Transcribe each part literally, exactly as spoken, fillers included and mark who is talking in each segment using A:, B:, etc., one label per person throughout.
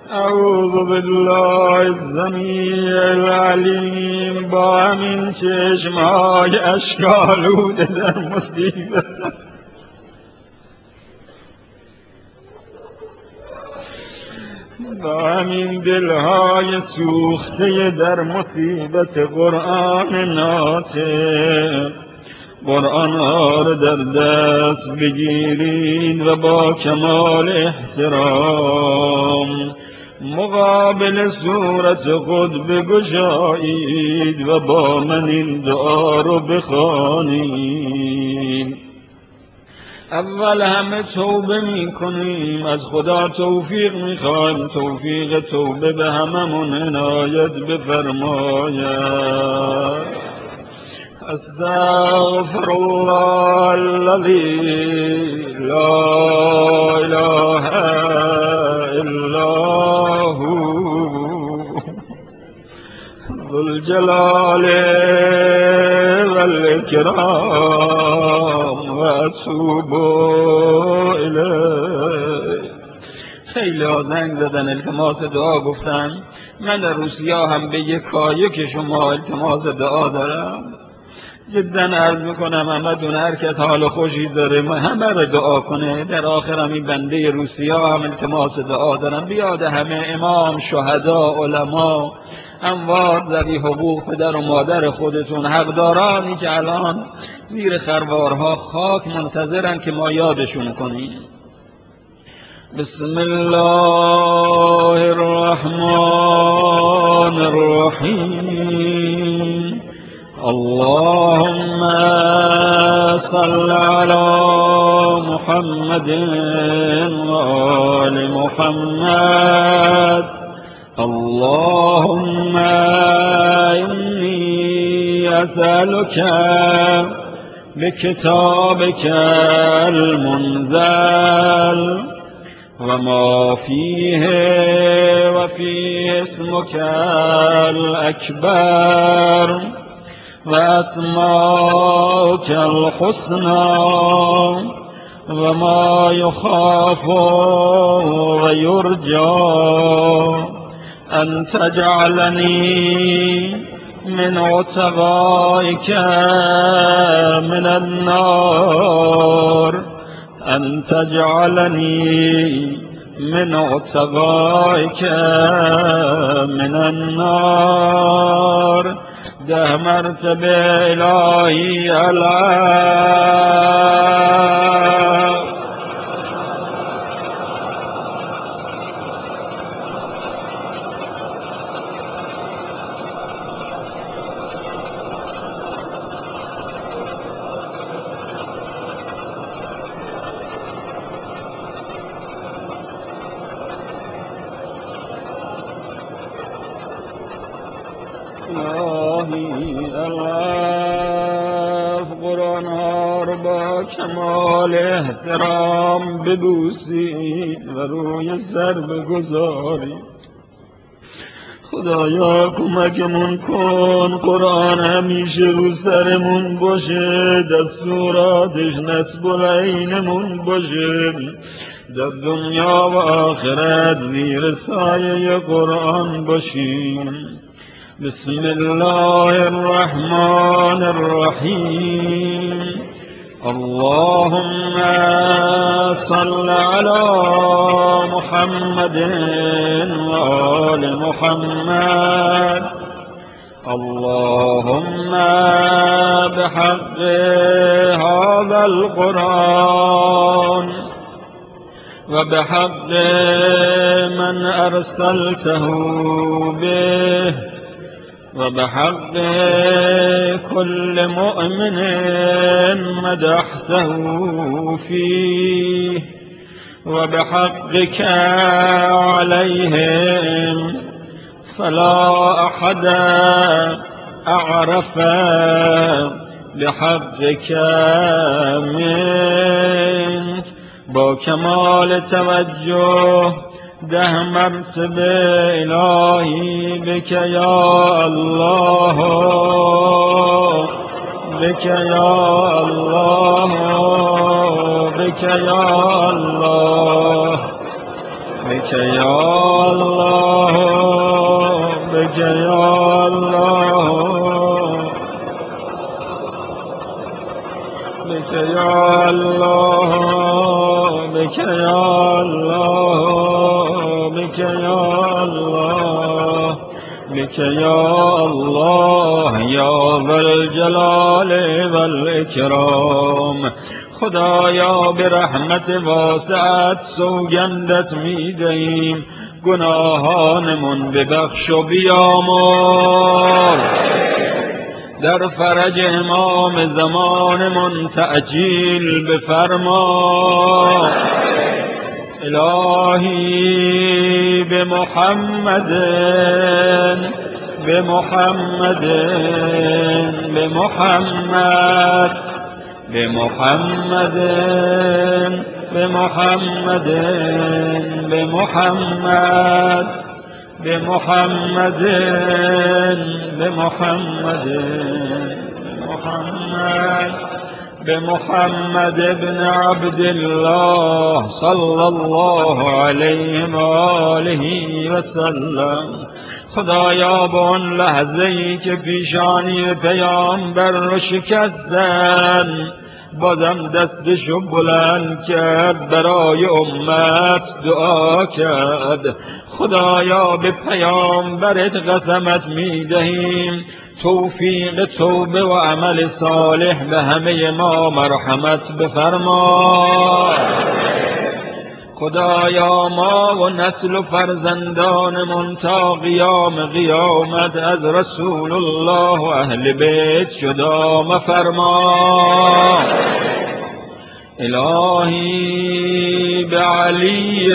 A: اعوذ بالله السمیع العلیم با همین چشمهای اشک‌آلوده در مصیبت، با همین دلهای سوخته در مصیبت قرآن ناطق، قرآن ها را در دست بگیرید و با کمال احترام مقابل صورت خود بگشایید و با من این دعا رو بخوانید. اول همه توبه می کنیم، از خدا توفیق می خواهیم، توفیق توبه به هممون عنایت بفرماید. استغفر الله الذي لا اله الا هو ذو الجلال والإكرام و اتوب الیه. خیلی ها زنگ زدن التماس دعا گفتن. من در روسیه هم به یکایک که شما التماس دعا دارم. جدا عرض میکنم همه هر کس حال خوشی داره همه رو دعا کنه. در آخر هم این بنده روسیه هم التماس دعا دارم. بیاد همه امام، شهدا، علما، اموات، ذوی حقوق، پدر و مادر خودتون، حقدارانی که الان زیر خروارها خاک منتظرن که ما یادشون کنیم. بسم الله الرحمن الرحیم. اللهم صل على محمد وآل محمد. اللهم إني أسألك بكتابك المنزل وما فيه وفيه اسمك الأكبر وأسماؤك الحسنى وما يخاف ويرجى أن تجعلني من عتقائك من النار، أن تجعلني من عتقائك من النار. ده مرتبه الهی العالم. قرآن ها رو با کمال احترام ببوسید و روی سر بگذارید. خدایا کمکمون کن قرآن همیشه رو سرمون باشه، دستوراتش نصب العینمون باشه، در دنیا و آخرت زیر سایه قرآن باشیم. بسم الله الرحمن الرحیم. اللهم صل على محمد وآل محمد. اللهم بحق هذا القرآن وبحق من أرسلته به وبحق كل مؤمن مدحته فيه وبحقك عليهم فلا أحد أعرف بحقك منك. با کمال توجه ده مرتبه الهی بک یا الله، بک یا الله، بک یا الله، بك یا الله بك یا الله بك یا الله بك یا الله بك یا الله بك یا الله یا ذا الجلال والاکرام. خدایا به رحمت واسعت سوگندت می‌دهیم گناهانمون ببخش و بیامرز، در فرج امام زمانمون تعجیل بفرما. الهی به محمد به محمد به محمد به محمد به محمد به محمد به محمد به محمد محمد به محمد ابن عبد الله صلی الله علیه و آله و سلم. خدایا به آن لحظه ای که پیشانی پیامبر رو شکستن بازم دستشو بلند کرد برای امت دعا کرد. خدایا به پیامبرت قسمت میدهیم توفیق توبه و عمل صالح به همه ما مرحمت بفرما. خدایا ما و نسل و فرزندانمون تا قیام قیامت از رسول الله و اهل بیت جدا مفرما. الهی به علی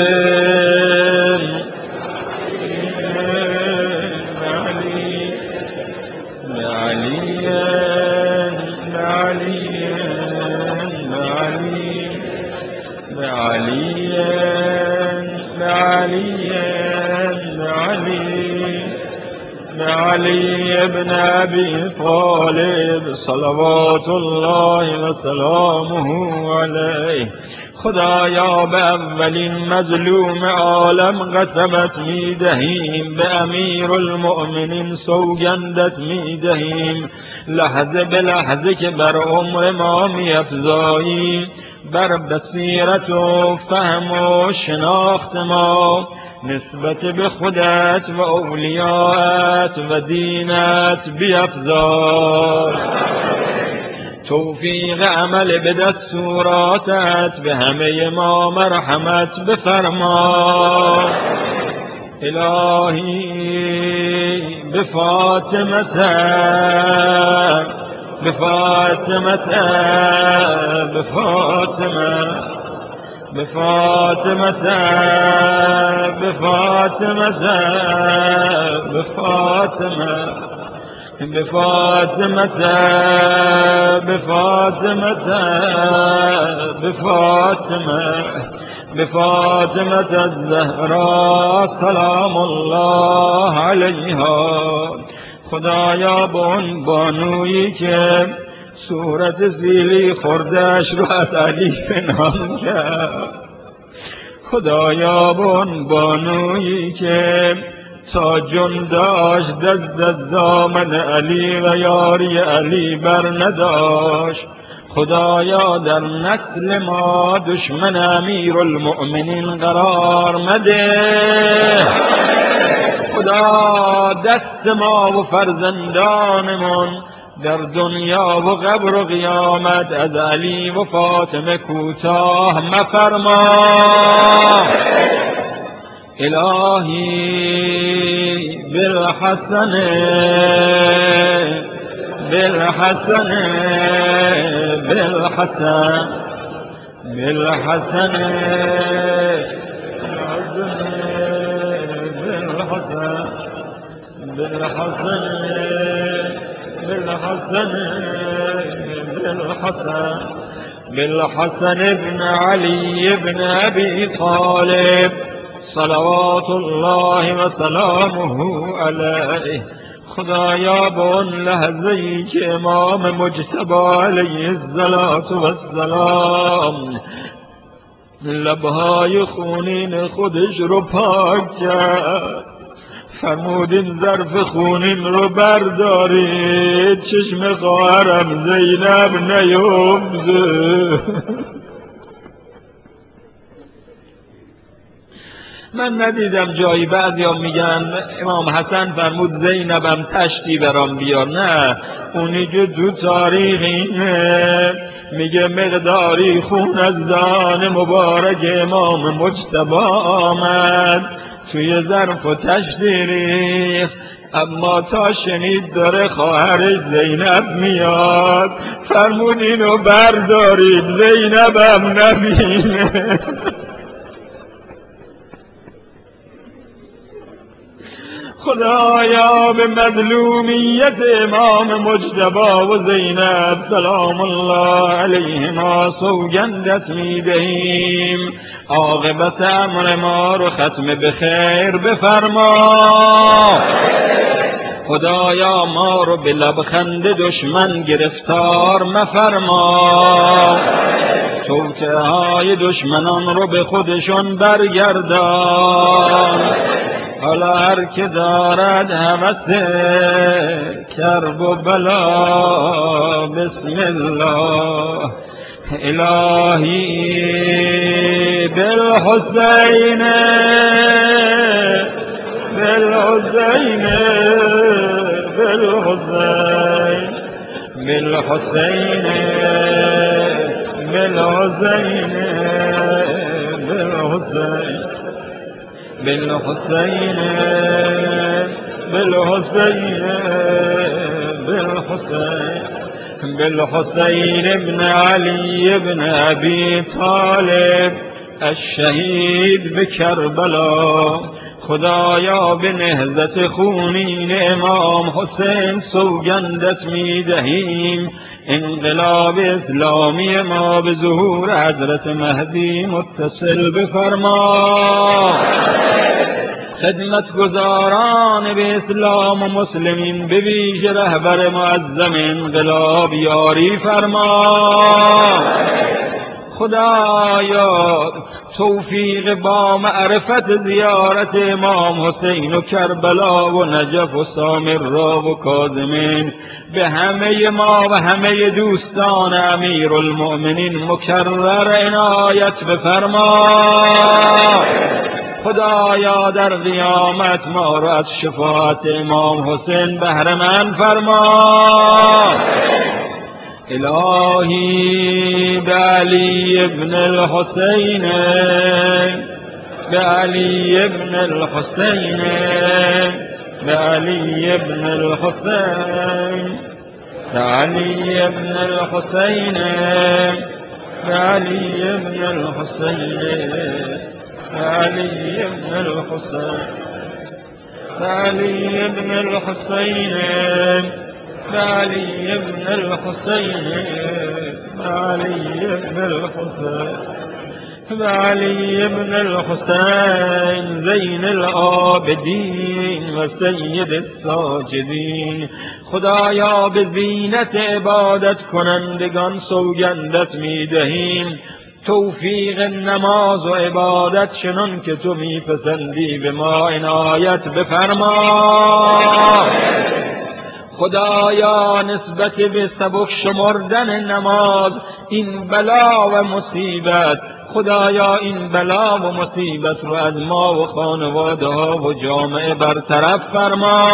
A: علی ابن ابی طالب صلوات الله و سلامه علیه. خدایا به اولین مظلوم عالم قسمت میدهیم، به امیر المؤمنین سوگندت میدهیم لحظه به لحظه که بر عمر ما میافزایی، بر بصیرت و فهم و شناخت ما نسبت به خودت و اولیاءت و دینت بیفزای. توفیق عمل به دستوراتت به همه ما مرحمت بفرما. الهی به فاطمت به فاطمت به فاطمه به فاطمه به فاطمه به فاطمه به فاطمه به فاطمه به فاطمه به فاطمه الزهرا سلام الله علیها. خدایا به اون بانویی که صورت زیلی خوردهش رو از علی پنهان کرد، خدایا به اون بانویی که تا جون داشت دست از دامن علی و یاری علی بر نداشت، خدایا در نسل ما دشمن امیر المؤمنین قرار مده. خدا دست ما و فرزندانمون در دنیا و قبر و قیامت از علی و فاطمه کوتاه مفرما. الهی بالحسن بالحسن بالحسن بالحسن بالحسن بالحسن بالحسن بالحسن بالحسن ابن علي ابن أبي طالب صلوات الله و سلامه علیه. خدایا به اون لحظه‌ای که امام مجتبی علیه الصلاة و السلام لبهای خونین خودش رو پاک کرد، فرمود این ظرف خونین رو بردارید چشم خواهرم زینب نیفته. من ندیدم جایی بعضیا میگن امام حسن فرمود زینبم تشتی برام بیار، نه، اونی که تو تاریخ اینه میگه مقداری خون از دان مبارک امام مجتبی آمد توی ظرف و تشتی ریخت، اما تا شنید داره خواهرش زینب میاد فرمود اینو بردارید زینبم نبینه. خدایا به مظلومیت امام مجتبی و زینب سلام الله علیهما سوگندت میدهیم، عاقبت امر ما رو ختم به خیر بفرما. خدایا ما رو به لبخند دشمن گرفتار مفرما، توطئه های دشمنان رو به خودشون برگردان. حالا هر که دارد هوس کرب و بلا بسم الله الهی بالحسین بالحسین بالحسین بالحسین بالحسین بالحسین بالحسين بالحسين بالحسين بالحسين ابن علي ابن أبي طالب الشهید به کربلا. خدایا به نهضت خونین امام حسین سوگندت میدهیم، انقلاب اسلامی ما به ظهور حضرت مهدی متصل بفرما. خدمتگزاران به اسلام و مسلمین به ویژه رهبر معظم انقلاب یاری فرما. خدایا توفیق با معرفت زیارت امام حسین و کربلا و نجف و سامرا و کاظمین به همه ما و همه دوستان امیرالمؤمنین مکرر عنایت بفرما. خدایا در قیامت ما را از شفاعت امام حسین بهره مند فرما. الهی بعلی ابن الحسین بعلی ابن الحسین بعلی ابن الحسین بعلی ابن الحسین بعلی ابن الحسین بعلی ابن الحسین بعلی ابن الحسین بعلی ابن الحسین بعلی ابن الحسین بعلی ابن الحسین زین العابدین و سید الساجدین. خدایا به زینت عبادت کنندگان سوگندت میدهیم، توفیق نماز و عبادت چنان که تو میپسندی به ما عنایت بفرما. خدایا نسبت به سبک شمردن نماز این بلا و مصیبت، خدایا این بلا و مصیبت رو از ما و خانواده ها و جامعه برطرف فرما.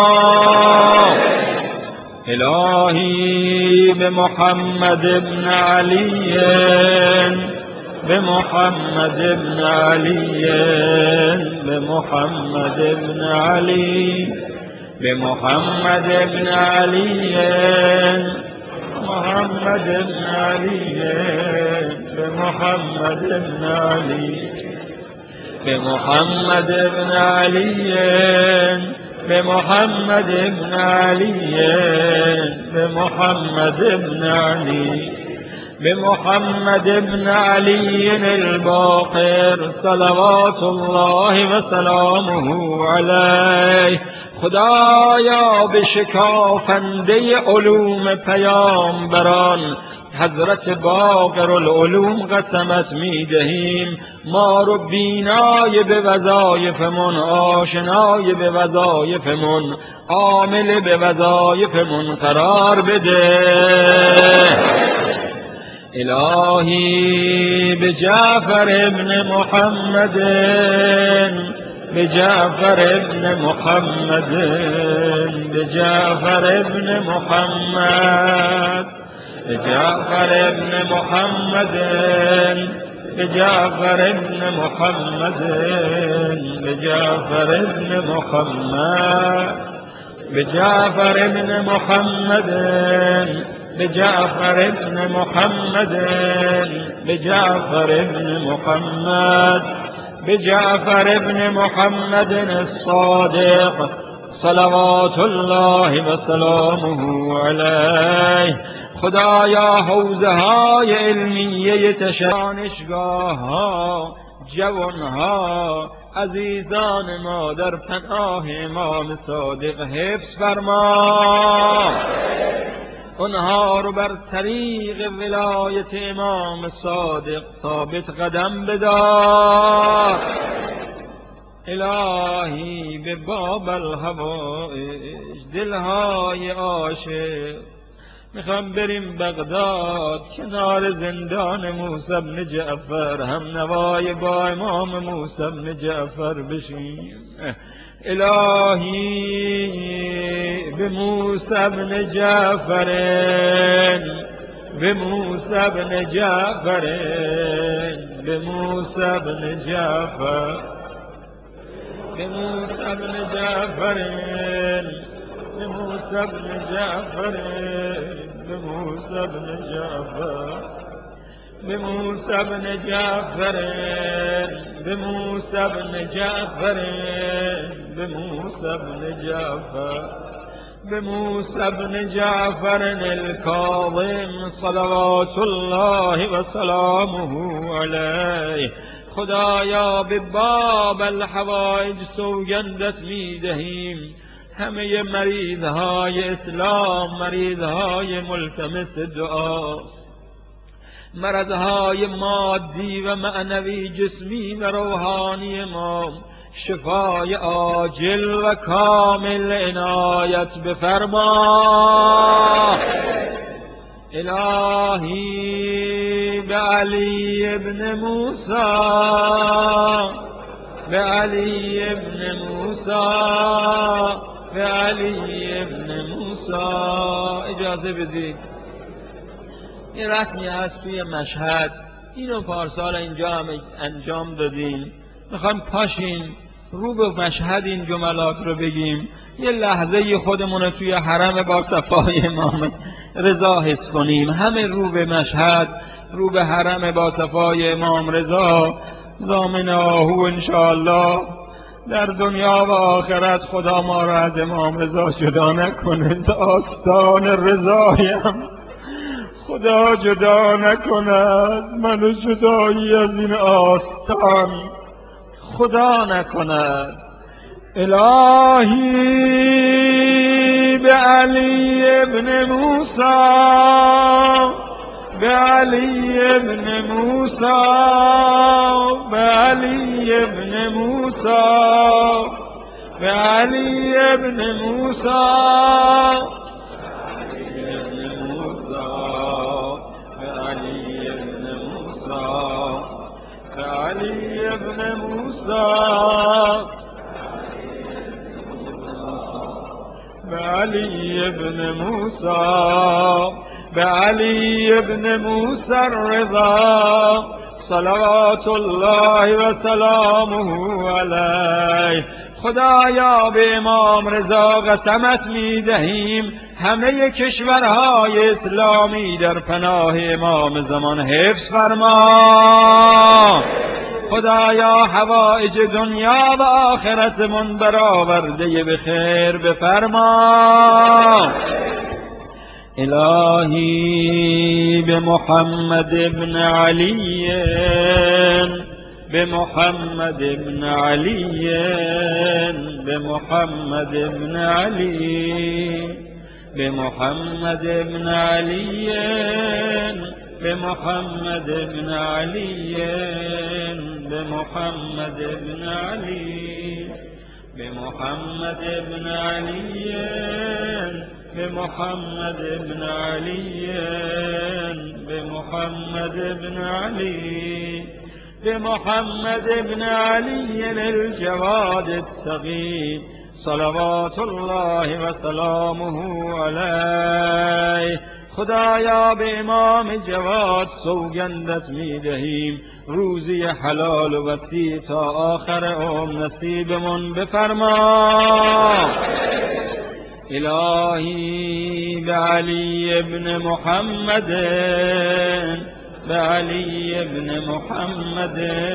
A: الهی به محمد ابن علی به محمد ابن علی به محمد ابن علی به محمد ابن علی محمد ابن علی به محمد ابن علی به محمد ابن علی به محمد ابن علی به محمد ابن علی بمحمد ابن علي الباقر صلوات الله و سلامه علیه. خدایا به شکافنده علوم پیامبران حضرت باقر العلوم قسمت می دهیم ما رو بینای به وظایفمون، آشنای به وظایفمون، عامل به وظایفمون قرار بده. الهی به جعفر ابن محمد، به جعفر ابن محمد، به جعفر ابن محمد، به جعفر ابن محمد، به جعفر ابن محمد، به جعفر ابن محمد، به جعفر ابن محمد، به جعفر ابن محمد، به جعفر ابن محمد، به جعفر ابن محمد الصادق صلوات الله و سلامه علیه. خدایا حوزه های علمیه تشانشگاه ها، جوان ها، عزیزان ما در پناه امام صادق حفظ فرما، اونها رو بر طریق ولایت امام صادق ثابت قدم بدار. الهی به باب الهوائج دلهای عاشق میخوام بریم بغداد کنار زندان موسی بن جعفر هم نوای با امام موسی بن جعفر بشیم. الهی به موسی بن جعفر، به موسی بن جعفر، به موسی بن جعفر، به موسی بن جعفر، به موسی بن جعفر، به موسی بن جعفر، به موسی بن جعفر، به موسی بن جعفر، به موسی بن جعفر، به موسی بن جعفر الکاظم صلوات الله و سلامه علیه. خدایا به باب الحوائج سوگندت می دهیم همه مریضهای اسلام، مریضهای ملتمس دعا، مرضهای مادی و معنوی، جسمی و روحانی ما شفای عاجل و کامل عنایت بفرما. الهی به علی ابن موسی، به علی ابن موسی، به علی ابن موسی. اجازه بدید یه رسمی هست توی مشهد، اینو پارسال اینجا هم انجام دادیم، میخوایم پاشیم رو به مشهد این جملات رو بگیم، یه لحظه خودمون رو توی حرم با صفای امام رضا حس کنیم. همه رو به مشهد، رو به حرم با صفای امام رضا. ضامن آهو انشاءالله در دنیا و آخرت خدا ما را از امام رضا جدا نکنه، آستان رضایم خدا جدا نکند، منو جدایی از این آستان خدا نکند. الهی به علی ابن موسی، به علی ابن موسی، به علی ابن موسی، به علی ابن موسی، علی ابن موسی، به علی ابن موسی، به علی ابن موسی الرضا صلوات الله و سلامه علیه. خدایا به امام رضا قسمت می دهیم همه کشورهای اسلامی در پناه امام زمان حفظ فرما. خدایا حوائج دنیا و آخرتمون برآورده به خیر بفرما. الهی بمحمد ابن علی بمحمد ابن علی بمحمد ابن علی بمحمد ابن علی بمحمد ابن علی بمحمد ابن علی بمحمد ابن علی بمحمد ابن علی بمحمد ابن علی بمحمد ابن علي الجواد التقي صلوات الله وسلامه عليه. خدایا به امام جواد سوگندت میدهیم روزی حلال و وسیع تا آخر عمر نصیبمون بفرما. الهی بعلی ابن محمد بعلی ابن محمد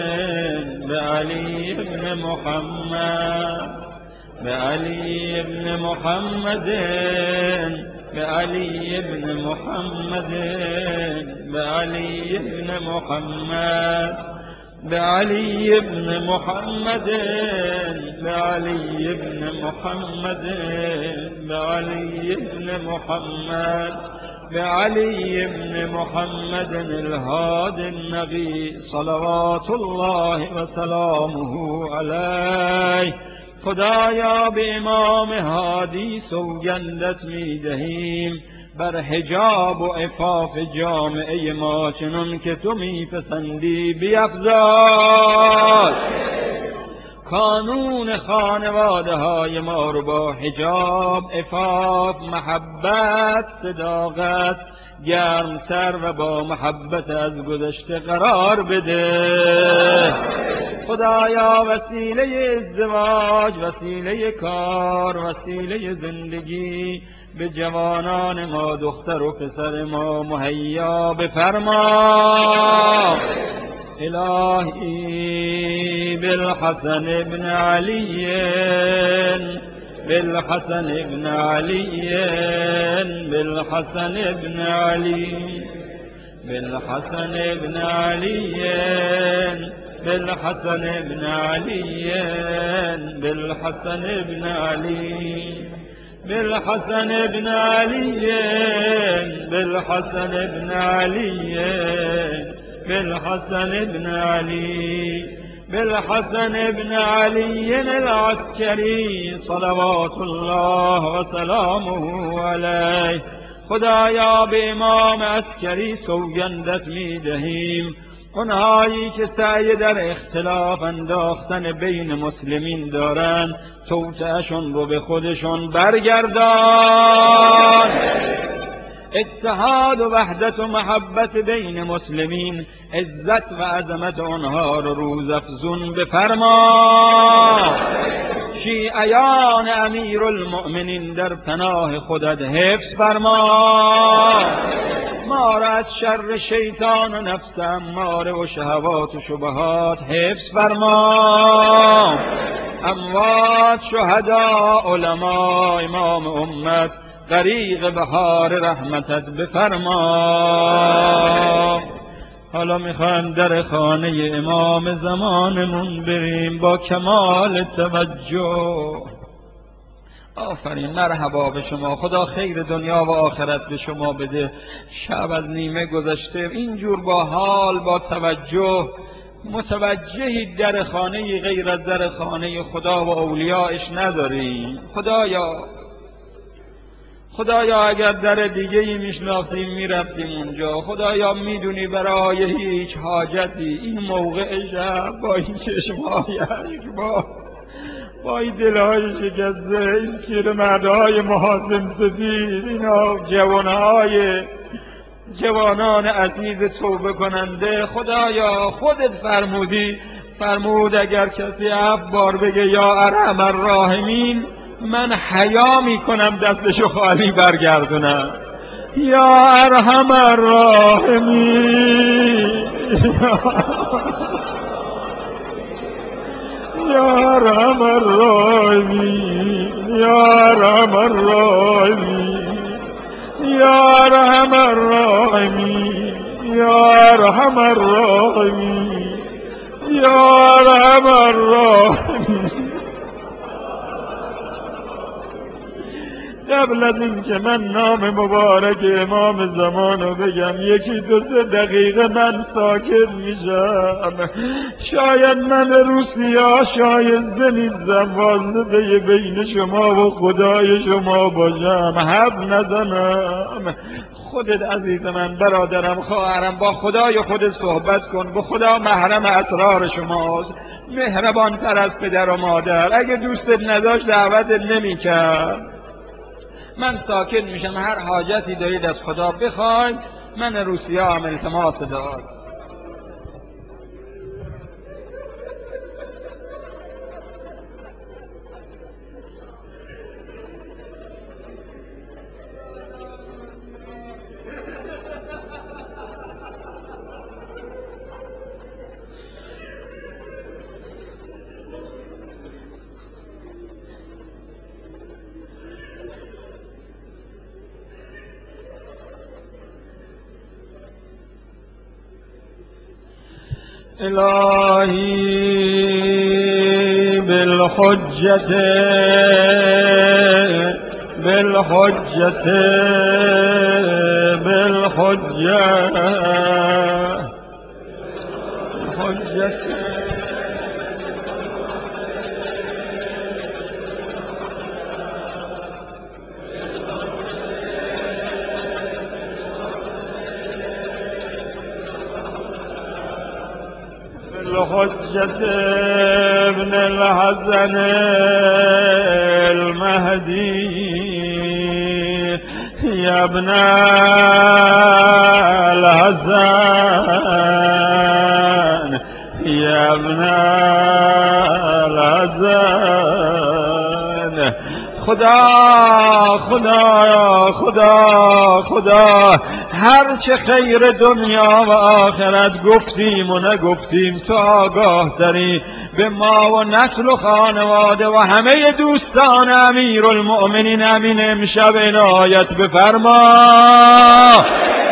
A: بعلی ابن محمد بعلی ابن محمد بعلی ابن محمد بعلی ابن محمد بعلی ابن محمد بعلی ابن محمد بعلی ابن محمد بعلی ابن محمد الهادي النبي صلوات الله وسلامه علیه. خدایا به امام هادی سوگندت میدهیم بر حجاب و عفاف جامعه ما چنان که تو میپسندی بیفزای. کانون خانواده های ما رو با حجاب، عفاف، محبت، صداقت گرمتر و با محبت از گذشته قرار بده. خدایا وسیله ازدواج، وسیله کار، وسیله زندگی به جوانان ما دختر و پسر ما مهیا بفرما. الهی بالحسن ابن علی بالحسن ابن علی بالحسن ابن علی بالحسن ابن علی بالحسن ابن علی بالحسن ابن علی بالحسن ابن علی بالحسن ابن علی بالحسن ابن علي بالحسن ابن علي العسكري صلوات الله وسلامه عليه. خدایا به امام عسکری سوگندت میدهیم اونهایی که سعی در اختلاف انداختن بین مسلمین دارن توطئه‌شون رو به خودشون برگردان. اتحاد و وحدت و محبت بین مسلمین، عزت و عظمت آنها رو روزافزون بفرما. شیعیان امیرالمؤمنین در پناه خودت حفظ فرما. ما را از شر شیطان و نفس اماره و شهوات و شبهات حفظ فرما. اموات، شهدا، علما، امام امت غریق بهار رحمتت بفرما. حالا میخوایم در خانه امام زمانمون بریم با کمال توجه. آفرین، مرحبا به شما، خدا خیر دنیا و آخرت به شما بده. شب از نیمه گذشته اینجور با حال، با توجه متوجهی در خانه غیر از در خانه خدا و اولیایش نداریم. خدایا خدایا اگر در دیگه ای میشناختیم میرفتیم اونجا. خدایا میدونی برای هیچ حاجتی این موقع شب با این چشمهایش، با با این دلهای شکسته، این پیرمردهای محاسن سفید، اینا جوانهای جوانان عزیز توبه کننده، خدایا خودت فرمودی، فرمود اگر کسی هفت بار بگه یا ارحم الراحمین من حیا میکنم دستشو خالی برگردونم. یا ارحم الراحمین یا ارحم الراحمین یا ارحم الراحمین یا الراحمین یا ارحم الراحمین یا ارحم الراحمین. قبل از این که من نام مبارک امام زمان رو بگم یکی دو سه دقیقه من ساکت میشم. شاید من روسیا شایسته نیستم واسطه بین شما و خدای شما باشم، حرف نزنم. خودت عزیز من، برادرم، خواهرم، با خدای خودت صحبت کن. به خدا محرم اسرار شماست، مهربان تر از پدر و مادر. اگه دوستت نداشت دعوتت نمی‌کرد. من ساکت میشم، هر حاجتی دارید از خدا بخواید. من روسیا هم التماس دعا. الهی بالحجت بالحجت بالحجت بالحجت الحجة ابن الحسن المهدي يا ابن الحسن يا ابن الحسن. خدا خدا خدا خدا هر چه خیر دنیا و آخرت گفتیم و نگفتیم تو آگاه تری. به ما و نسل و خانواده و همه دوستان امیرالمؤمنین امین امشب عنایت بفرما.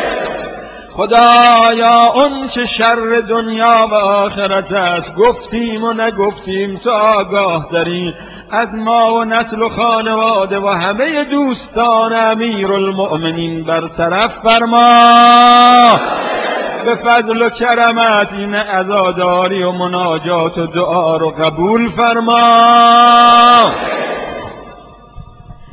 A: خدایا اون چه شر دنیا و آخرت است گفتیم و نگفتیم تو آگاه داری. از ما و نسل و خانواده و همه دوستان امیرالمؤمنین برطرف فرما. به فضل و کرمت این عزاداری و مناجات و دعا رو قبول فرما.